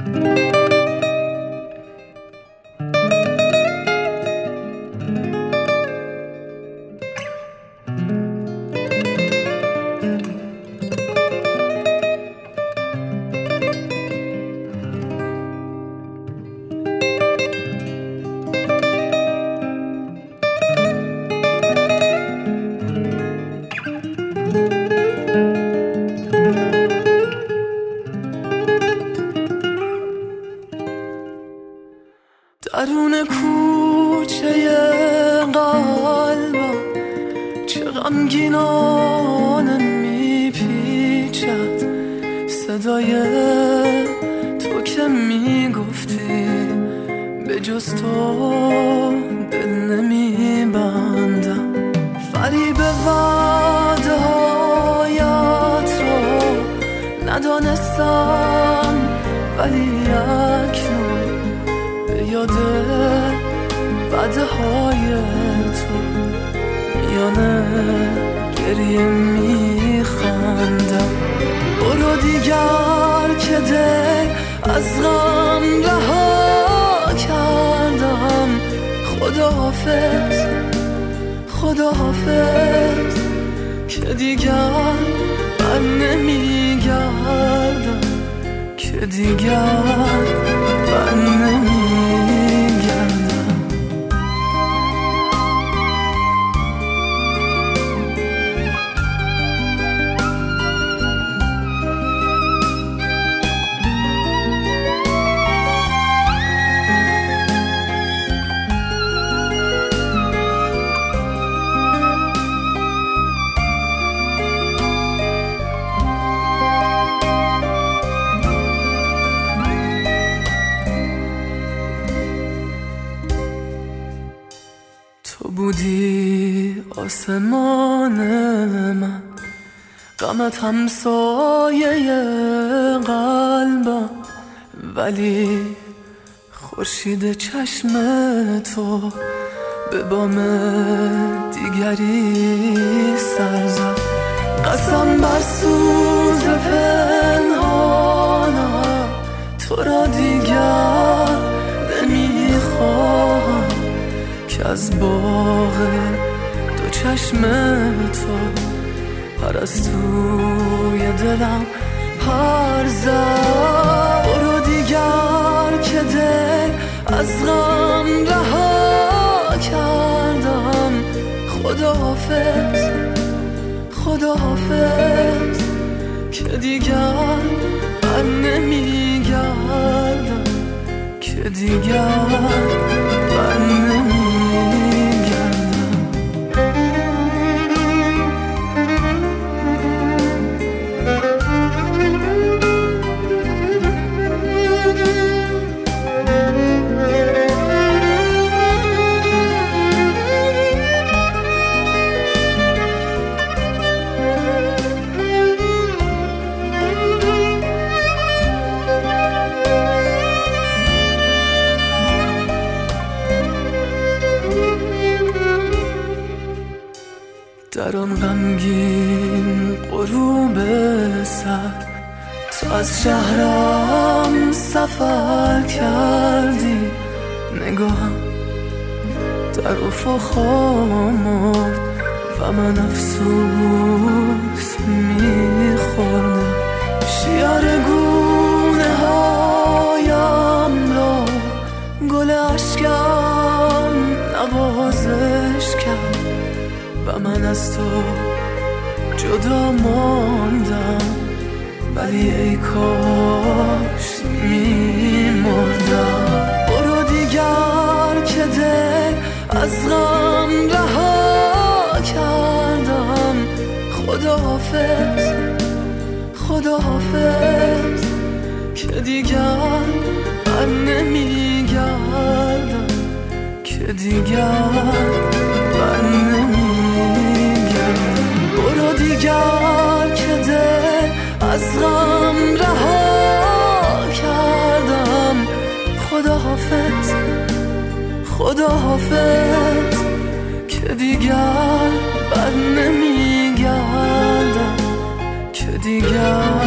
درون کوچه قلبم چه غمگینانه میپیچد صدای تو که میگفتی به جز تو دل نمیبندم. فریب وعده هایت رو ندانستم ولی اکنون به یاد وعده های تو میانه گریه میخندم. برو دیگر که دل از غم رها کردم. خداحافظ خداحافظ که دیگر بر نمیگردم، که دیگر بر نمیگردم. تو بودی آسمان من، غمت همسایه قلبم، ولی خورشید چشم تو به بام دیگری سر زد. قسم بر سوز پنهانم، تو را دیگر نمیخواهم که از باغ دو چشم تو پرستوی دلم پر زد. برو دیگر که دل از غم رها کردم. خداحافظ خداحافظ که دیگر بر نمیگردم، که دیگر بر نمیگردم. در آن غمگین غروب سر تو از شهرم سفر کردی. نگاهم در افق مرد و من افسوس میخوردم. شیار گونه هایم را گل اشکم نوازش کرد و من از تو جدا ماندم، ولی ای کاش میمردم. برو دیگر که دل از غم رها کردم. خداحافظ خداحافظ که دیگر بر نمیگردم، که دیگر بر نمیگردم. برو دیگر که دل از غم رها کردم. خداحافظ خداحافظ که دیگر بر نمیگردم، که دیگر